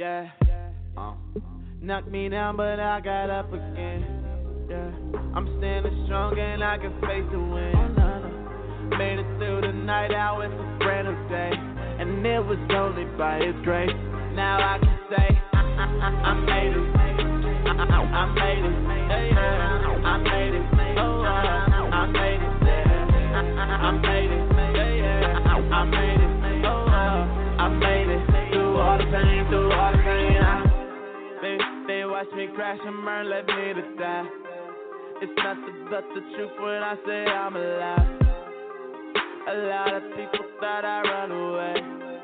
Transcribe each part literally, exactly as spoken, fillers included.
Yeah. Uh. Knocked me down, but I got up again. Yeah. I'm standing strong and I can face the wind. Made it through the night out with a brand new day. And it was only by His grace. Now I can say, I, I, I, I made it. I, I, I made it. Yeah, yeah. I made it. Oh, I, I made it. Yeah. I, I, I made it. Yeah, yeah. I, I made it. Oh, I made it. Through all the pain, through all the pain. I, they, they watch me crash and burn, left me to die. It's nothing but the truth when I say I'm alive. A lot of people thought I'd run away.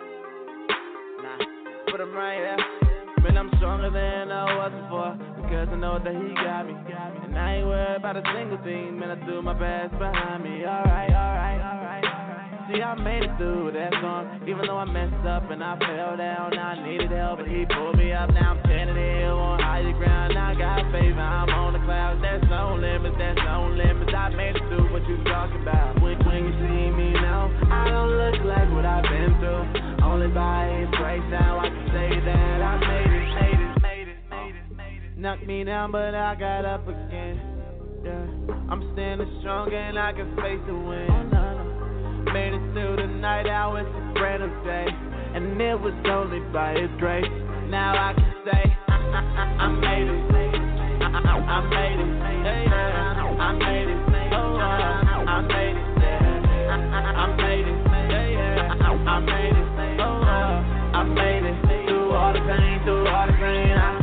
Nah, but I'm right here. Man, I'm stronger than I was before. Because I know that He got me. And I ain't worried about a single thing. Man, I threw my past behind me. Alright, alright, alright, alright. See, I made it through that storm. Even though I messed up and I fell down, I needed help, but He pulled me up. Now I'm standing here on higher ground. I got faith, I'm on the clouds. There's no limits, there's no limits. I made it through what you talking about. When, when you see me now, I don't look like what I've been through. Only by His grace now I can say that I made it, made it, made it, made it, made it. Knocked me down, but I got up again. Yeah, I'm standing strong and I can face the wind. Made it through the night out with a brand new day. And it was only by His grace. Now I can say, I, I, I, I made it. I, I, I made it. Yeah, yeah. I made it. Oh, I, I made it. Yeah. I, I, I made it. Yeah, yeah. I, I made it. Oh, I made it. Through all the pain, through all the pain. I...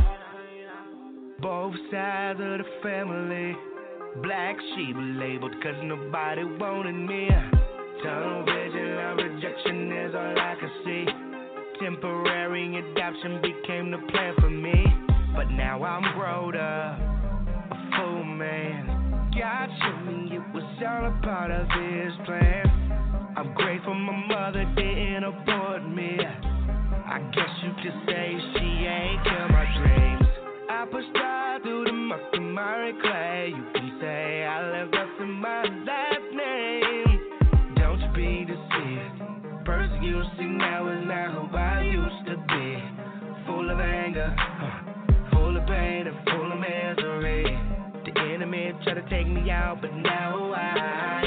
Both sides of the family, black sheep labeled cause nobody wanted me. Tunnel vision of rejection is all I can see. Temporary adoption became the plan for me. But now I'm grown up, a full man. God showed me it was all a part of His plan. I'm grateful my mother didn't abort me. I guess you could say she ain't killed my dreams. I pushed her through the muck and miry clay. You can say I left us in my last name. Don't you be deceived. Person you see now is not who I used to be. Full of anger, huh, full of pain and full of misery. The enemy tried to take me out, but now I,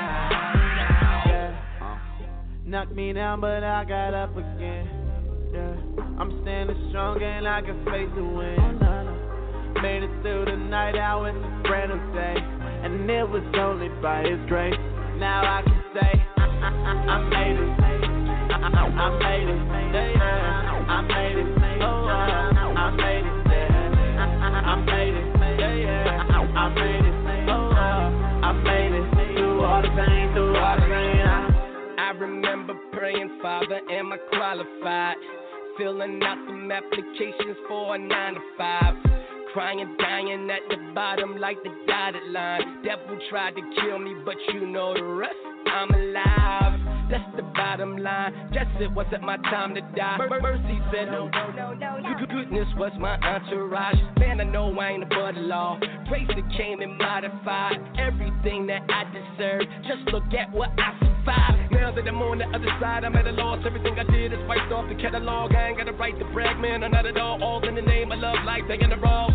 I, I yeah. Knocked me down, but I got up again. Yeah. I'm standing strong and I can face the wind. Made it through the night out with a brand new day. And it was only by His grace. Now I can say, I, I, I, I made it. I, I, I made it. Yeah, yeah. I made it. Oh, I, I made it. Yeah. I, I, I made it. Yeah, yeah. I, I made it. Oh, I made it. Through all the pain, through all the pain. I, I remember praying, Father, am I qualified? Filling out some applications for a nine to five. Crying, dying at the bottom like the dotted line. Devil tried to kill me, but you know the rest. I'm alive, that's the bottom line. Just it wasn't my time to die. Mer- Mercy said no, no, no, no, no. Goodness was my entourage. Man, I know I ain't above the law. Grace that came and modified everything that I deserved. Just look at what I survived. Now that I'm on the other side, I'm at a loss. Everything I did is wiped off the catalog. I ain't got a right to brag, man, or not at all. All in the name of love, life, taking the wrong.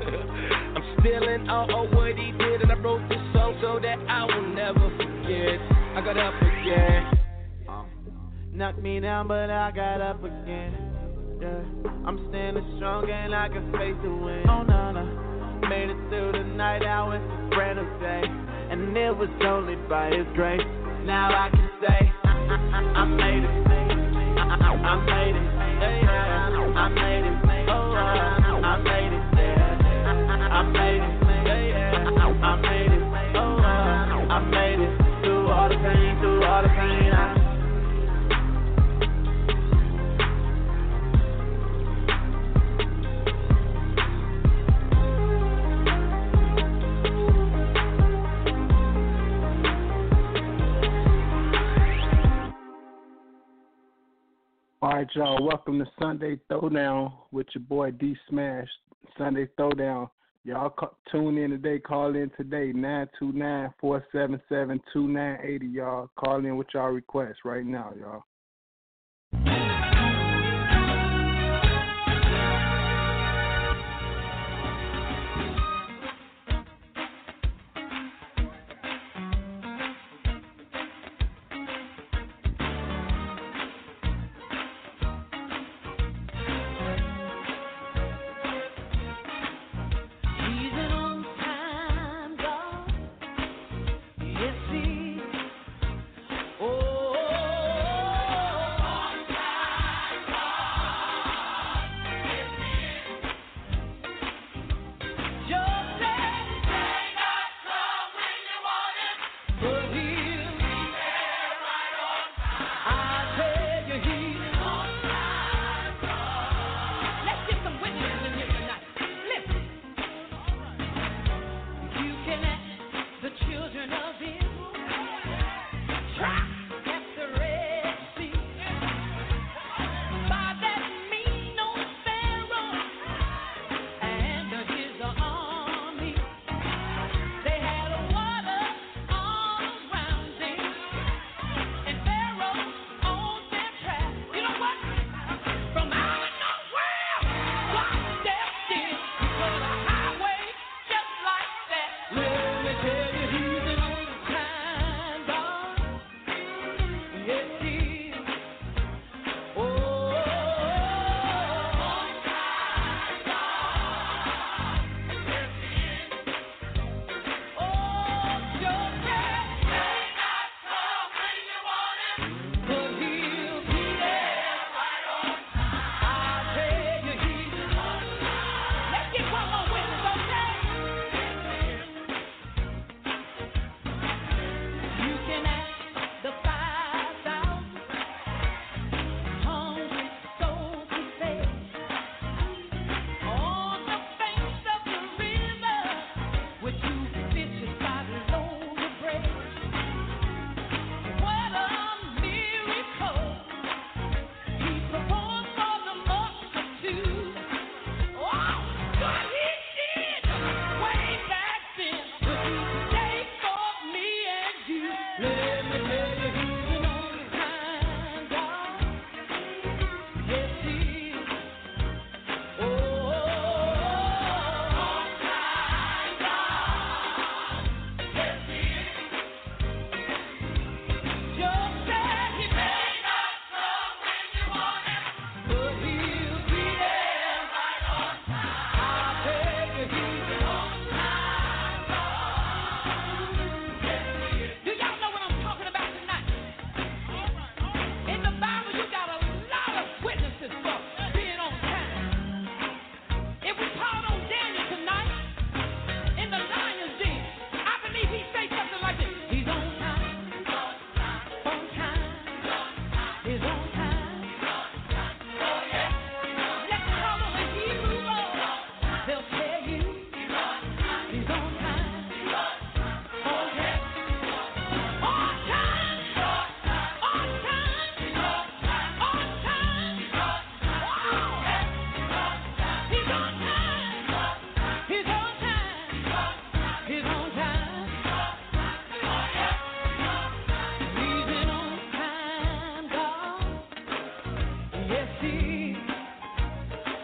I'm still in awe of what He did, and I wrote this song so that I will never forget. I got up again. Uh, knocked me down, but I got up again. Yeah, I'm standing strong and I can face the wind. Oh no, no, made it through the night out with a brand new day, and it was only by His grace. Now I can say, I, I, I, I made it. I, I, I made it. Yeah, yeah. I made it. Oh, I, I made it. I made it, yeah, yeah. I, I made it, oh, uh, I made it. Through all the pain, through all the pain, I... All right, y'all, welcome to Sunday Throwdown with your boy D Smash. Sunday Throwdown. Y'all call, tune in today, call in today, nine two nine, four seven seven, two nine eight zero, y'all. Call in with y'all requests right now, y'all.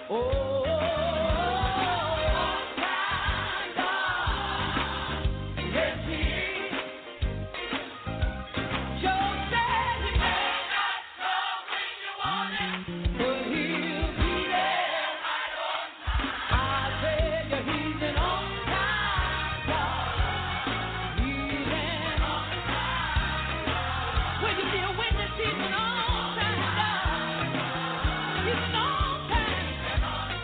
He's an on time.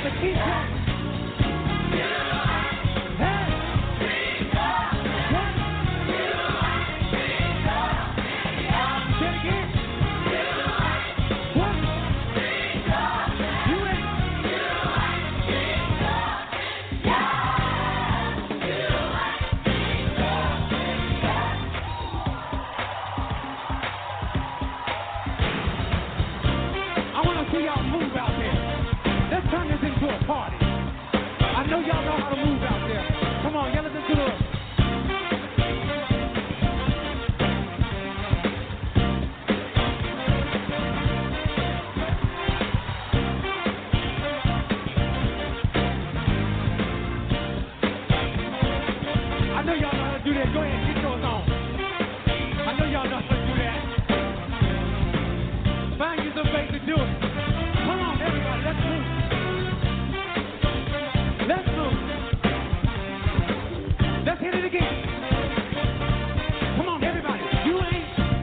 the key change. Party. I know y'all know how to move out there. Come on, yell it into the I know y'all know how to do that. Go ahead, get yours on. I know y'all know how to do that. Find you some ways to do it. Come on, everybody, let's move. Let's move. Let's hit it again. Come on, everybody. You ain't.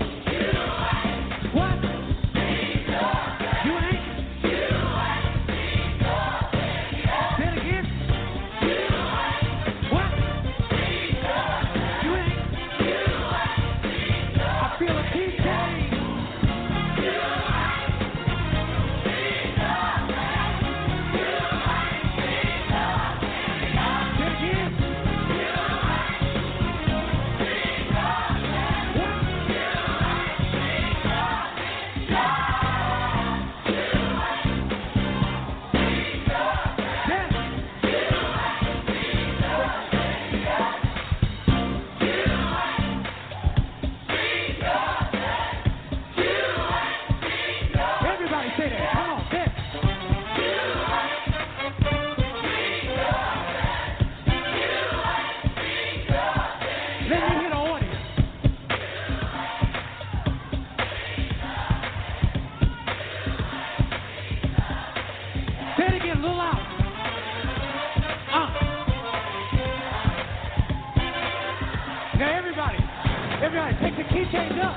What? You ain't. Say it again. What? You ain't. I feel a key change. Everybody, take the key change up.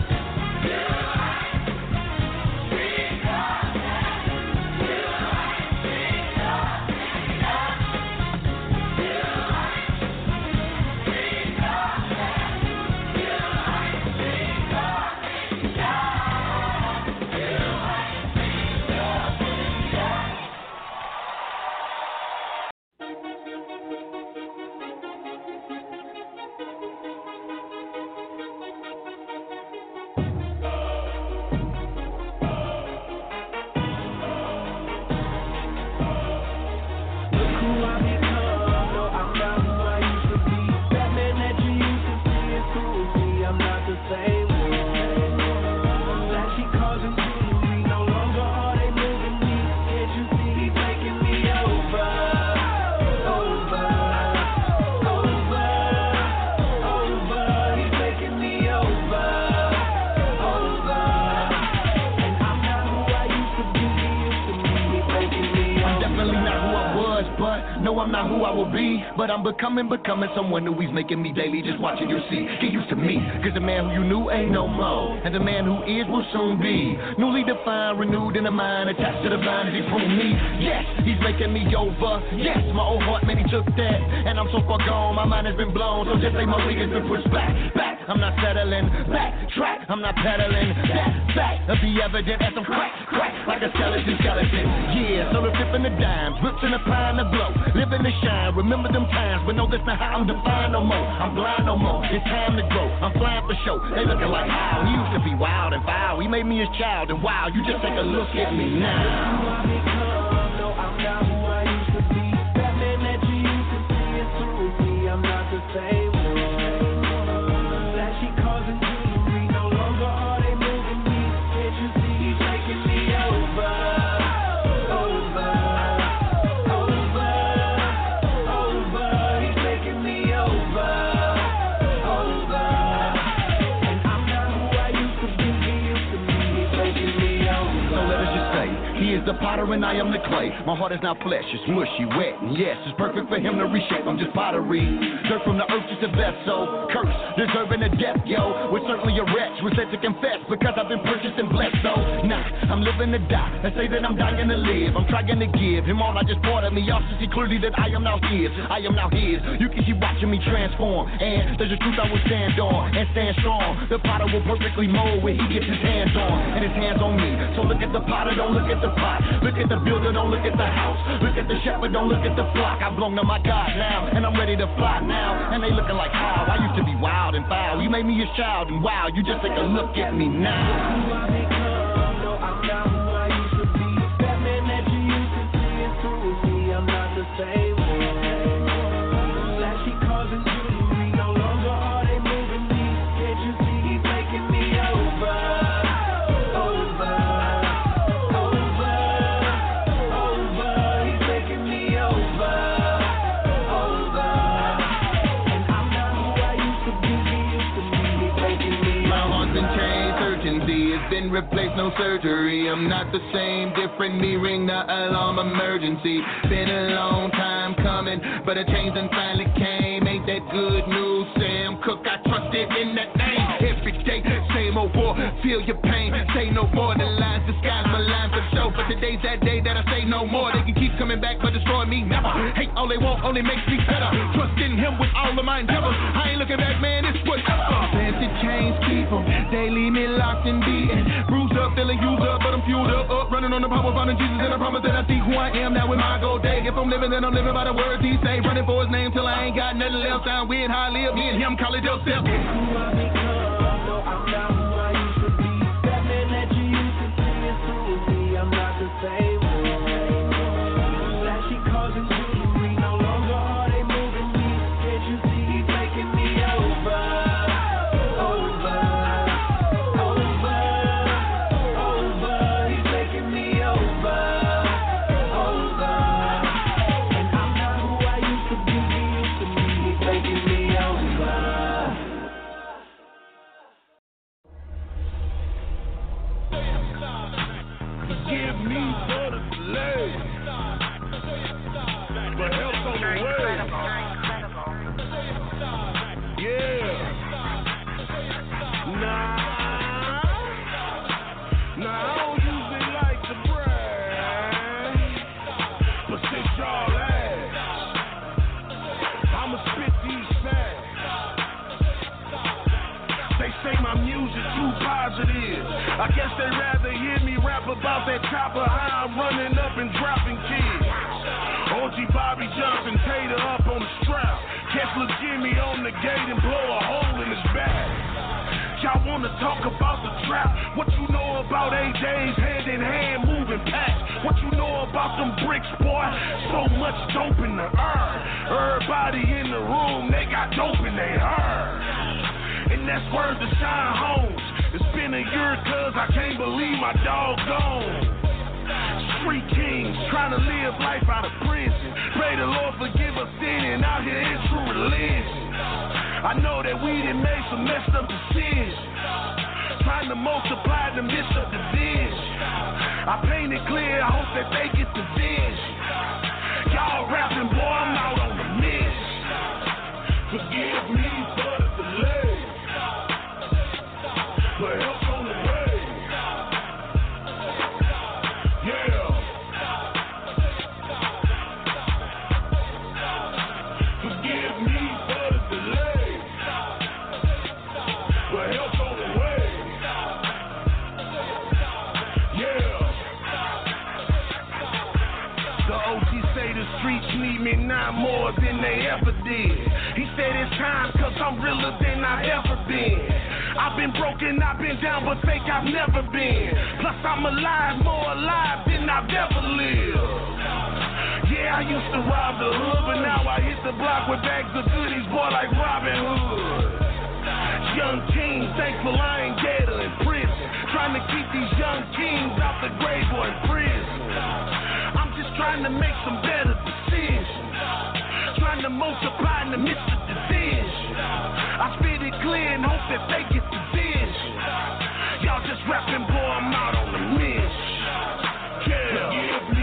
I'm not who I will be, but I'm becoming, becoming someone new. He's making me daily, just watching you see. Get used to me, cause the man who you knew ain't no more, and the man who is will soon be. Newly defined, renewed in the mind, attached to the vine as he pruned me. Yes, he's making me over. Yes, my old heart, man, he took that, and I'm so far gone, my mind has been blown. So just say my week has been pushed back, back. I'm not settling, back track. I'm not pedaling. That fact will be evident as I'm crack, crack like a skeleton, skeleton. Yeah, so the flipping the dimes, whips in the pine to blow. Living to shine, remember them times, but no, that's not how I'm defined no more. I'm blind no more, it's time to grow. I'm flying for show, they looking like how he used to be wild and foul. He made me his child, and wow, you just take a look at me now. Who I become, no, I'm not who I used to be. That man that you used to see is through me, I'm not the same one. Flashy cars and jewelry, no longer are they moving me. Can't you see he's making me over? The pot potter and I am the clay. My heart is not flesh, it's mushy, wet, and yes, it's perfect for him to reshape. I'm just pottery, dirt from the earth, just a vessel. Curse, deserving a death, yo. We're certainly a wretch, we're set to confess because I've been purchased and blessed, though. Nah, I'm living to die, and say that I'm dying to live. I'm trying to give him all I just bought of me. Y'all should see clearly that I am now his, I am now his. You can keep watching me transform, and there's a truth I will stand on and stand strong. The potter will perfectly mold when he gets his hands on, and his hands on me. So look at the potter, don't look at the pot. Look at the builder, don't look at the house. Look at the shepherd, don't look at the flock. I belong to my God now, and I'm ready to fly now. And they looking like how I used to be wild and foul. You made me a child, and wow, you just take a look at me now. Who I become, no, I'm not who I used to be. That man that you used to see is through with me. I'm not the same one. Flashy cars and jewelry, no longer are they moving me. Can't you see he's making me over? Been replaced, no surgery. I'm not the same, different. Me ring the alarm, emergency. Been a long time coming, but a change done finally came. Ain't that good news, Sam Cooke? I trusted in that name. Every day, same old war. Feel your pain. Say no more. The lines disguise my lines for show. But today's that day that I say no more. They can keep coming back, but destroy me never. Hate all they want, only makes me better. Trust in him with all of my endeavors. I ain't looking back, man. It's whatever. Fancy chains keep them. They leave me locked and beaten. Bruised up, feeling used up, but I'm fueled up, up, running on the power, finding Jesus, and I promise that I see who I am now with my gold day. If I'm living, then I'm living by the words he say, running for his name till I ain't got nothing left. Sound weird how I live, me and him call it Joseph. Who I become, no, I'm not who I used to be. That man that you used to see is through with me. I'm not the same one. Flashy cars and jewelry, no longer are they moving me. Can't you see he's making me over? I guess they'd rather hear me rap about that chopper, how I'm running up and dropping kids. O G Bobby Johnson, Tater up on the strap. Catch Lil Jimmy on the gate and blow a hole in his back. Y'all wanna talk about the trap? What you know about A J's hand in hand moving packs? What you know about them bricks, boy? So much dope in the air. Everybody in the room, they got dope in their hair. And that's word to Shine Holmes. It's been a year cause I can't believe my dog gone. Street kings trying to live life out of prison. Pray the Lord forgive us sin and out here in true religion. I know that we done made some messed up decisions, trying to multiply the midst of division. I paint it clear, I hope that they get the vision. Y'all rapping, boy, I'm out on the mission. Forgive me for the delay, but help on the way. Yeah. Forgive me for the delay, but help on the way. Yeah. The O G say the streets need me now more than they ever did. He said it's time cause I'm realer than I've ever been. I've been broken, I've been down, but fake I've never been. Plus I'm alive, more alive than I've ever lived. Yeah, I used to rob the hood, but now I hit the block with bags of goodies, boy, like Robin Hood. Young king, thankful I ain't dead or in prison. Trying to keep these young kings out the grave or in prison. I'm just trying to make some better decisions. Trying to multiply in the midst of division. I spit it clear and hope that they get the vision. Y'all just rapping, boy, I'm out on the mission. Yeah.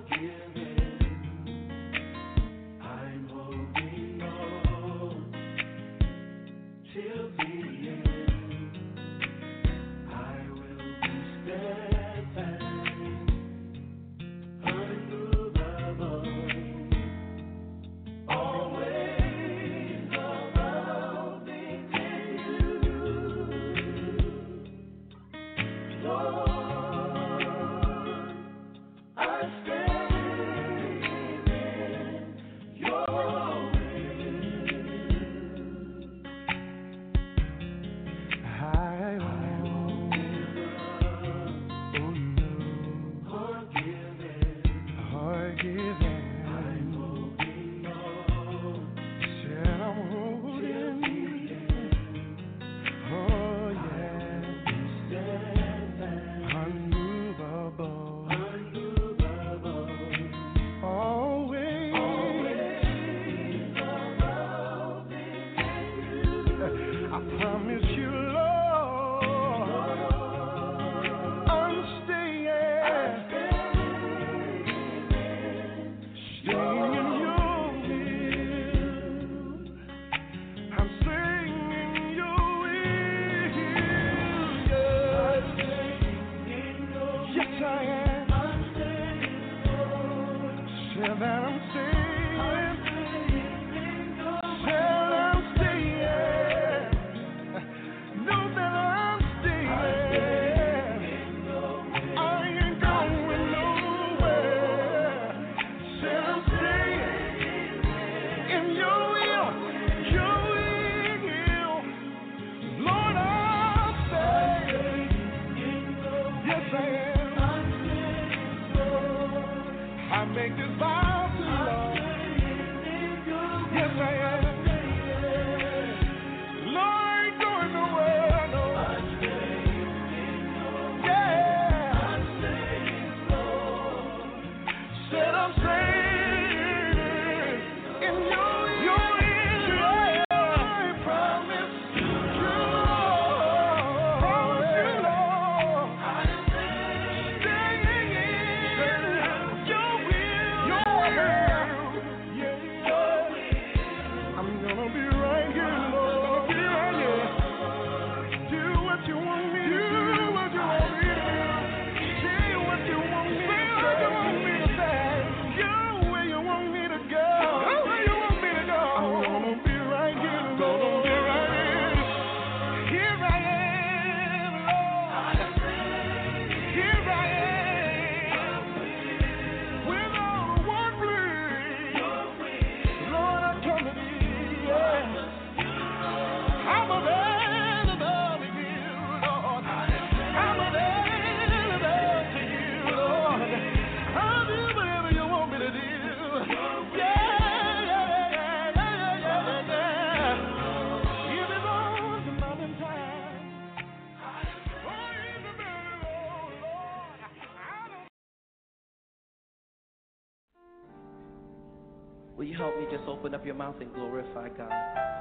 Will you help me just open up your mouth and glorify God?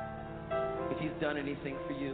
If He's done anything for you.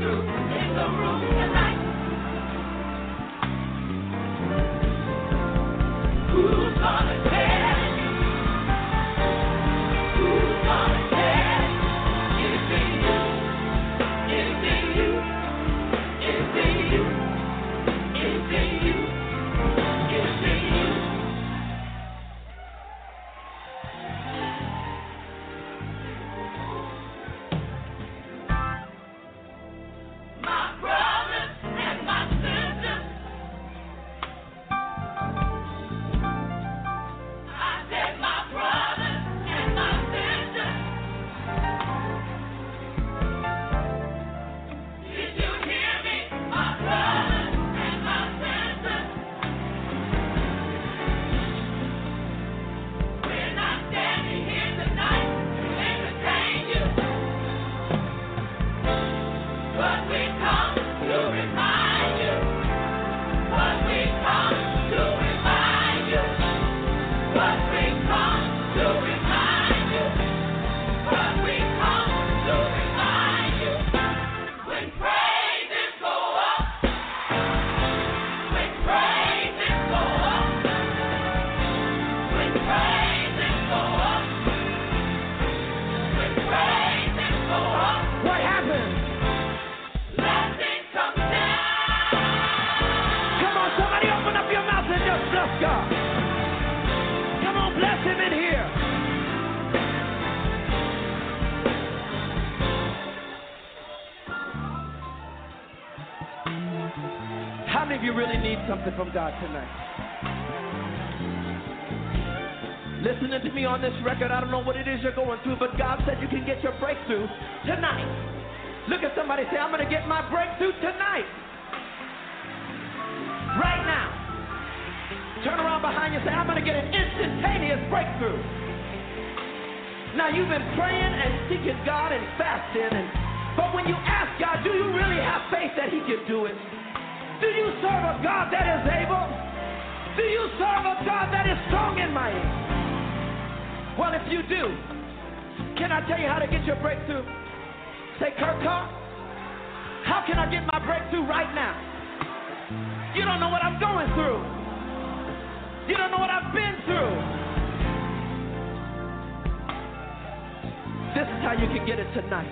From God tonight. Listening to me on this record, I don't know what it is you're going through, but God said you can get your breakthrough tonight. Look at somebody, say, I'm going to get my breakthrough tonight. Right now. Turn around behind you and say, I'm going to get an instantaneous breakthrough. Now, you've been praying and seeking God and fasting, and, but when you ask God, do you really have faith that He can do it? Do you serve a God that is able? Do you serve a God that is strong and mighty? Well, if you do, can I tell you how to get your breakthrough? Say, Kirk Carr, how can I get my breakthrough right now? You don't know what I'm going through. You don't know what I've been through. This is how you can get it tonight.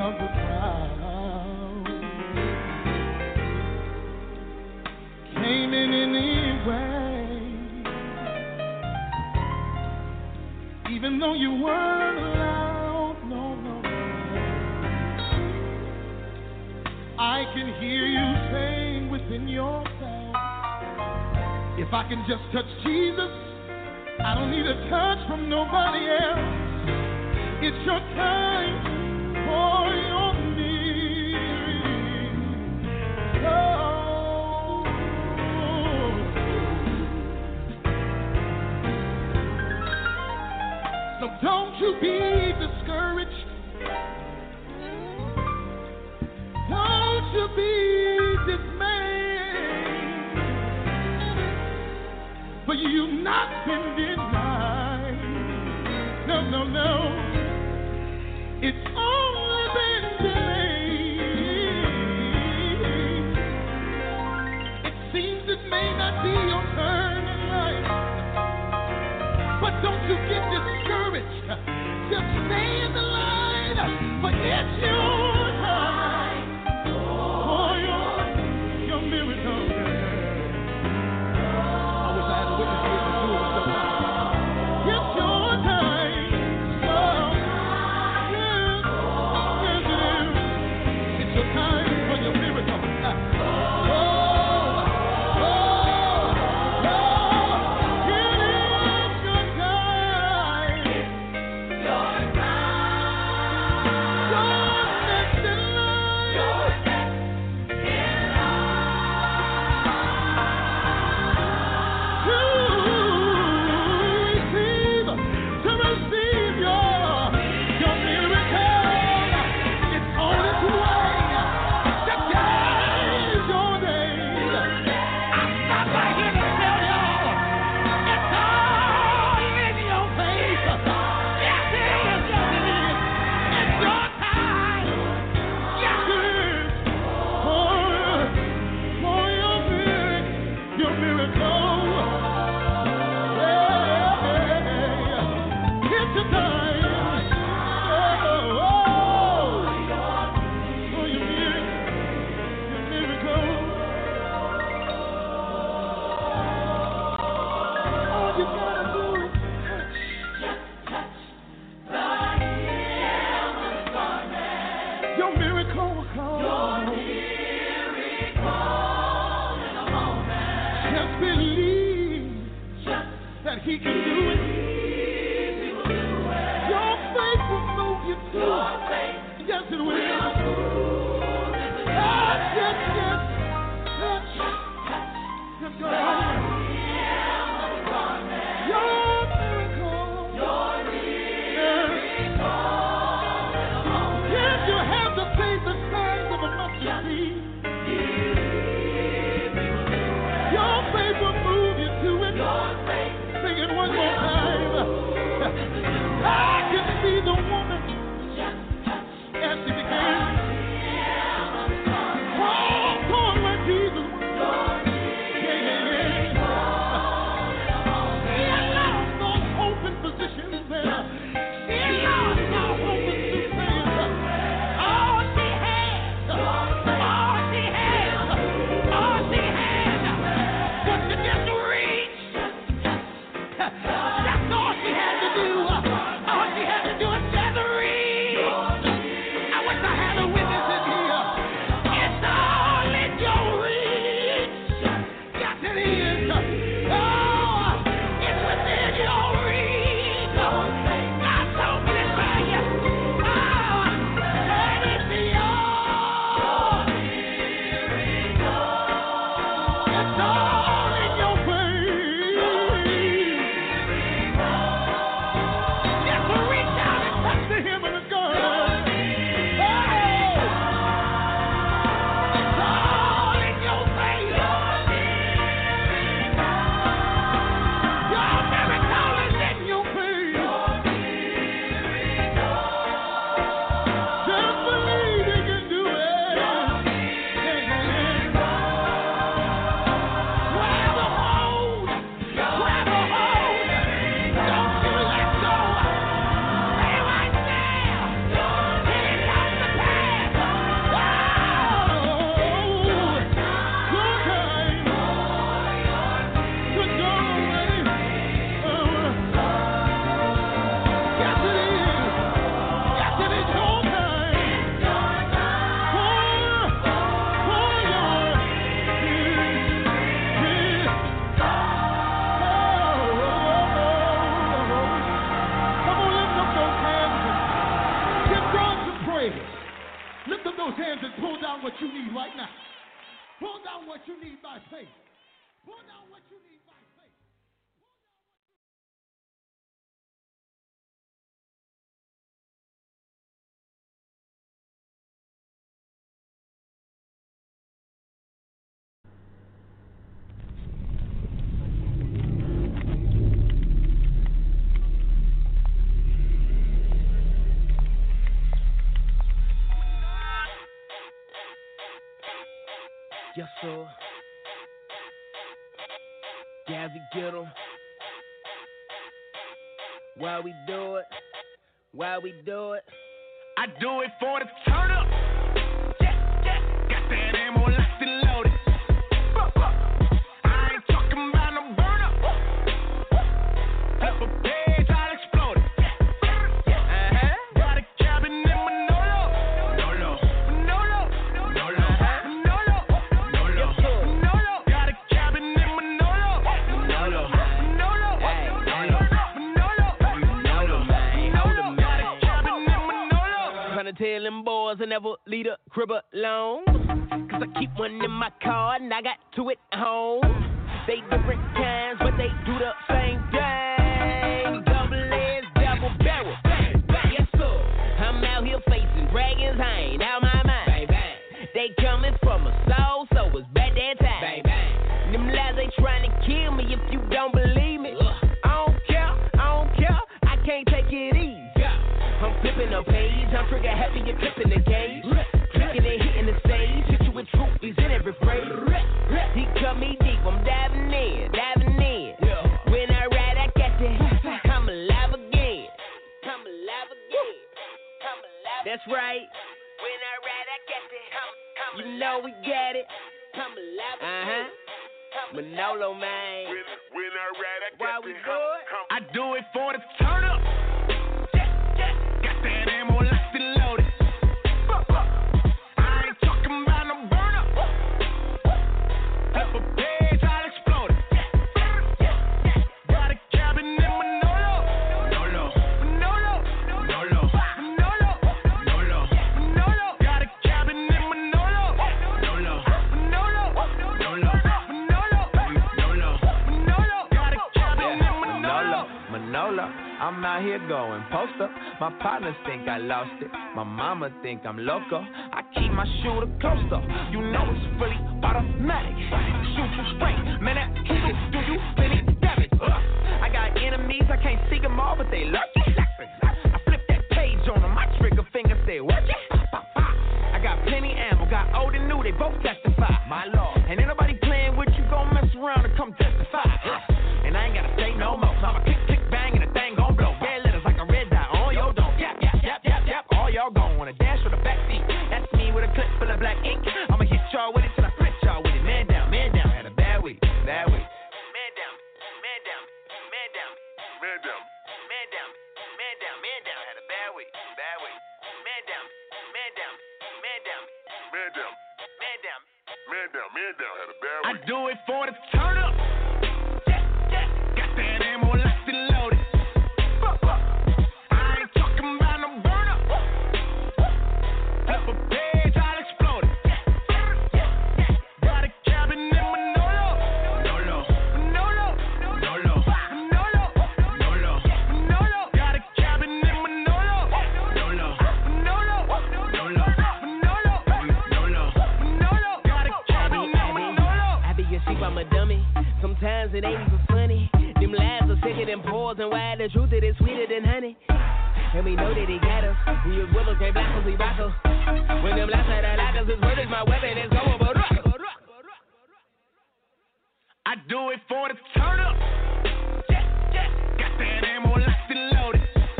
of the crowd came in anyway, even though you weren't allowed. No, no, no. I can hear you saying within yourself, if I can just touch Jesus, I don't need a touch from nobody else. It's your time for your need. Oh. So don't you be discouraged. Don't you be dismayed. For you've not been denied. No, no, no. It's only been delayed. It seems it may not be your turn in life, but don't you get discouraged. Just stay in the line, for it's your time for your, your miracle. I wish I had a witness here to do it with your time. It's your time. So, yes, yes it is. It's your time for your miracle. Oh, oh, oh, it is your time. Your next in line. Your next in line. To receive, to receive your, your miracle. It's on its way. Today is your day. I'm not right here to tell y'all. It's all in your face. Yes, it is. Yes, it is. It's your time. Yes, it is. For, for your miracle, your miracle. Yeah, it's your time. Oh, oh, for your miracle, your miracle. All you gotta do is touch, just touch the hem of the garment. Your miracle will come. Your miracle in a moment. Just believe that He can do it. Your faith will move you to it. Yes, it will. Yes, yes, yes. Touch, just go on. Your miracle. Yes. Yes, you have the faith the size of a mustard seed. Your faith will move you to it. Sing it one more Pull down what you need by faith. Pull down what you need by faith. Yes, sir. Gazzy get 'em. Why we do it? Why we do it? I do it for the turn up. Yeah, yeah. Got that ammo locked and loaded. I ain't talking about no burn up. Flip a page, I'll explode it. Uh-huh. Got a cabin in Manolo. Manolo. Manolo. Manolo. Manolo. Manolo. Manolo. Got a cabin in Manolo. Manolo. Manolo. Hey. Manolo. Manolo. Man, hold 'em, man. Got a cabin in Manolo. Trying to tell them boys I never leave a crib alone. Cause I keep one in my car and I got two at home. They different kinds, but they do the same thing. Double edged, double barrel. Bang, bang, yes sir. I'm out here facing dragons, I ain't out my mind. Bang, bang. They coming from a soul, so it's bad that time. Bang, bang. Them lies they trying to kill me if you don't believe me. Ugh. I don't care, I don't care, I can't take it easy. I'm flipping a page, I'm trigger happy, you're flipping the gauge. Clicking and hitting the stage, hit you with truth, he's in every phrase. He cut me deep, I'm diving in, diving in. When I ride, I got that, I'm alive again. I'm alive again. I'm alive. That's right. When I ride, I got that, you know we got it. I'm alive again. Uh-huh. Manolo, man. When, when I ride, I Why got we the do it? I do it for the turn up. Got that ammo locked and loaded. I ain't talking about no burn up. Flip a page, I'll explode it. Got a cabin in Manolo. Manolo. Manolo. Manolo. Manolo. Manolo. Manolo. Got a cabin in Manolo. Manolo. Manolo. Manolo. Manolo. Manolo. Manolo. Got a cabin in Manolo. Manolo, I'm out here going poster. My partners think I lost it. My mama think I'm loco. I keep my shooter closer. You know it's fully automatic. Shoot you straight, man. That kid do you plenty damage. Uh, I got enemies, I can't see them all, but they lucky. I flip that page on them. My trigger finger say work it. I got plenty ammo, got old and new, they both testify. My lord, and ain't nobody playing with you, gon' mess around and come testify. Uh, and I ain't gotta say no more. So I'ma click, click, bang, and the thing gon' blow. Red letters like a red dot on your dome. Yap, yap, yap, yap, yap. All y'all gon' wanna dash with a backseat. That's me with a clip full of black ink. I'ma hit y'all with it till I split y'all with it. Man down, man down. Had a bad week, bad week. Man down, man down, man down, Man down. man down, man down, man down. Had a bad week, bad week. Man down, man down, man down, Man down. man down. Man down. Man down. Had a bad I week. do it for the turn up. Got that ammo locked and loaded. I ain't talking about no burn up. Flip a page, I'll explode it. Got a cabin in Manolo. Manolo. Manolo. Manolo. Manolo. Manolo. Manolo. Got a cabin in Manolo. Manolo. Manolo. Manolo. Manolo. Manolo. Manolo. Got a cabin in Manolo. I be your sheep, I'm a dummy. Sometimes it ain't even funny. Them lies are thicker than pores, and why the truth it is sweeter than honey. And we know that he got us. We is with us, can't block us, we rock us. When them lies are the lockers, his word is my weapon, it's going but rock. I do it for the turn up. Got that ammo locked and loaded.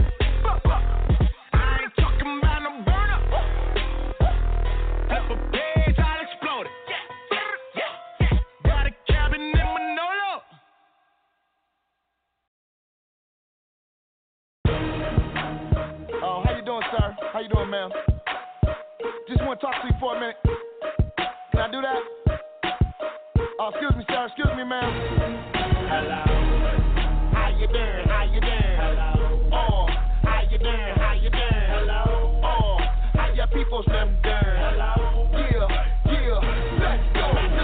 I ain't talking about no burn up. Flip a page, I'll explode it. Got a cabin in Manolo. Oh, how you doing, sir? How you doing, ma'am? Just want to talk to you for a minute. Can I do that? Oh, excuse me, sir. Excuse me, ma'am. Hello. How you doing? How you doing? Hello. Oh, how you doing? How you doing? Hello. Oh, how your people them doing? Hello. Yeah, yeah. Let's go.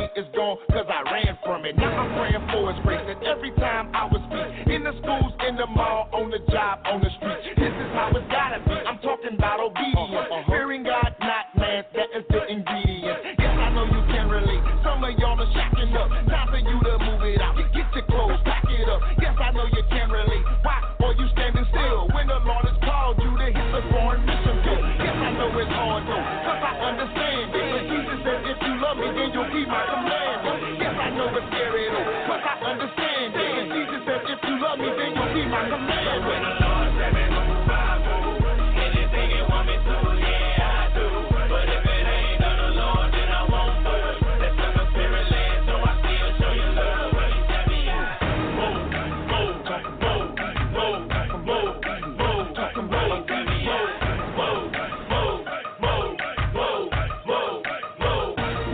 me is gone, cause I ran from it. Now I'm praying for his grace, and every time I was speak, in the schools, in the mall, on the job, on the street, this is how it's gotta be. I'm talking about obedience, uh-huh. Fearing God, not man, that is the ingredient. Yes, I know you can relate. Some of y'all are shacking up. Time for you to move it out. Get your clothes, pack it up. Yes, I know you can relate. Why? Or you standing still when the Lord has called you to hit the foreign mission field. Yes, I know it's hard though, cause I understand it. But Jesus said, if you love me, then you'll keep my commandments. Yes, I know it's scary though, cause I understand it. But Jesus said, if you love me, then you'll keep my commandments. When the Lord said me move, I move. Anything you want me to, yeah, I do. But if it ain't of the Lord, then I won't move. That's when the Spirit led, so I still show you love. When he tell me I move, move, move, move, move, move, move. When he tell me I move, move, move, move, move, move,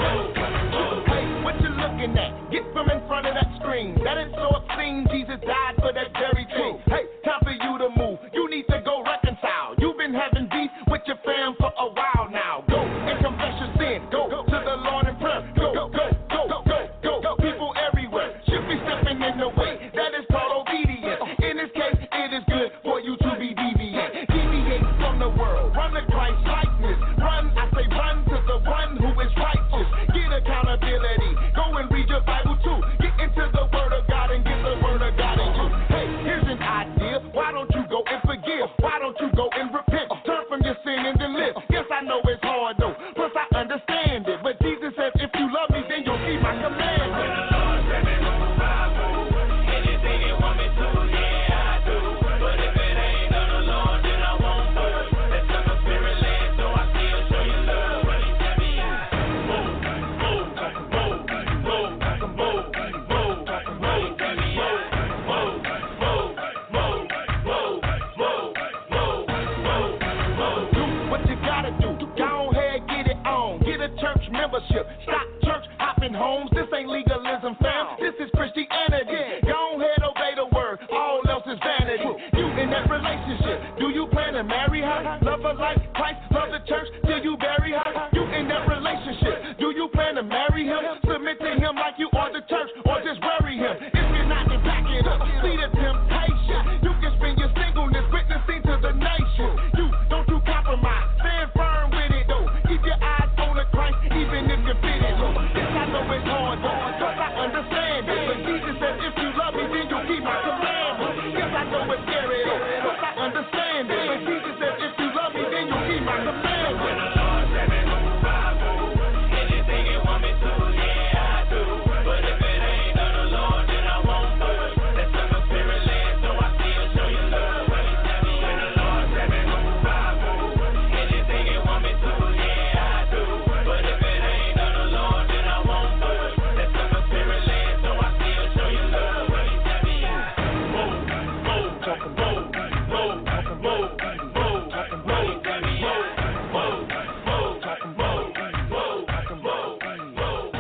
move. Hey, what you looking at? Get from in front of that screen. That is so obscene. Jesus died for that very thing. Hey, time for you to move. You need to go reconcile. You've been having beef with your fam for a while now. Go and confess your sin. Go to the Lord in prayer. Go, go, go, go, go, go, go. People everywhere should be stepping in the way. That is called obedience. In this case, it is good for you to be deviant. Deviate from the world. Run to Christ likeness. Run, I say run to the one who is righteous. Get accountability. Go and read your Bible too. Get into the Word of God and get the Word of God in you. Hey, here's an idea. Why don't you go and forgive? Why don't you go and repent? Turn from your sin and then live. Yes, I know it's hard though, plus I understand it. But Jesus said, if you love me, then you'll keep my commandments. When the Lord said me move, I move. Anything you want me to, yeah, I do. But if it ain't of the Lord, then I won't move. That's when the Spirit led, so I still show you love. When he tell me I move, move, move, move, move, move. When he tell me I move, move, move, move, move, move, move. Do what you gotta do. Go ahead, get it on. Get a church membership. Stop church hopping homes. This ain't legalism, fam. This is Christianity. Go ahead, obey the word. All else is vanity. You in that relationship. Do you plan to marry her? Love her like Christ, love the church till you bury her. You in that relationship. Do you plan to marry him? Submit to him like you are the church, or just bury him. If you're not, then back it up. See the temptation. You can spend your singleness witnessing to the nation. You don't you compromise. Stand firm with it though. Keep your eyes on the Christ, even if you fit it low. Yes, I know it's hard though, cause I understand it. But Jesus said, if you love me, then you'll keep my commandments. Yes, I know it's scary though, cause I understand it. But Jesus said, if you love me, then you'll keep my commandments. When the Lord said me move, I move. Anything you want me to, yeah, I do. But if it ain't of the Lord, then I won't move. That's when the Spirit led, so I still show you love. When he tell me when the Lord said me move, I move. Anything you want me to, yeah, I do. But if it ain't of the Lord, then I won't move. That's when the Spirit led, so I still show you love. When he tell me I move, move, move, move, move, move. When he tell me I move, move, move, move, move, move, move.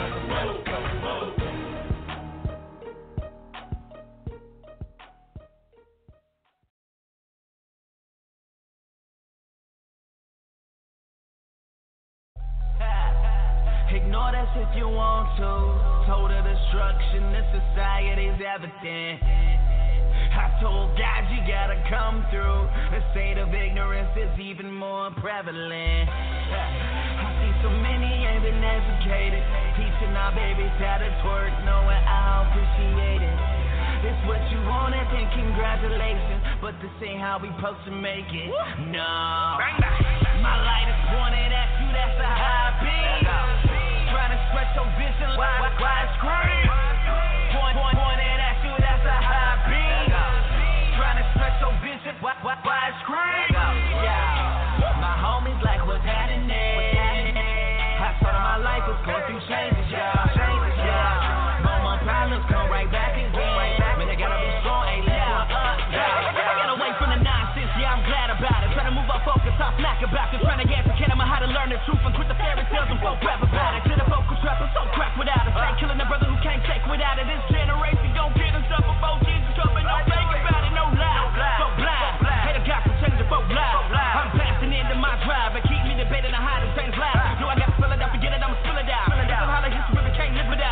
Ignore this if you want to. Total destruction, this society's evident. I told God you gotta come through. The state of ignorance is even more prevalent. I see so many ain't been educated, teaching our babies how to twerk, knowing I'll appreciate it. This what you wanted, then congratulations. But this ain't how we supposed to make it. No. My light is pointed at you, that's a high beam. Trying to stretch your vision, wide, wide screen. Point, point, pointed at you, that's a high beam. Trying to stretch your vision, wide, wide, wide screen. Yeah. My homies like what's happening. I thought my life was going through changes, y'all. Changes, y'all. But my problems come right back again. Man, I gotta be strong, ain't let one up. Yeah. Get away from the nonsense, yeah, I'm glad about it. Trying to move our focus, I'll snack about it. Trying to get to kid, I'm how to learn the truth and quit the fairy tales and folk rap about it. To the vocal trap, I'm so crack without it. Ain't killing a brother who can't take without it. This generation gon' get himself before Jesus coming. No fake about it, no lie. So blind, hate the gospel, change the folk live. I'm passing into my drive and keep me debating on how to change lives. Do I gotta spell it out, forget it, I'ma spill it out. It's a holler history, we can't live without.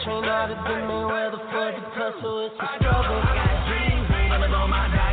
Train harder than Mayweather for the tussle, it's a struggle. I got dreams, ain't gonna go my down.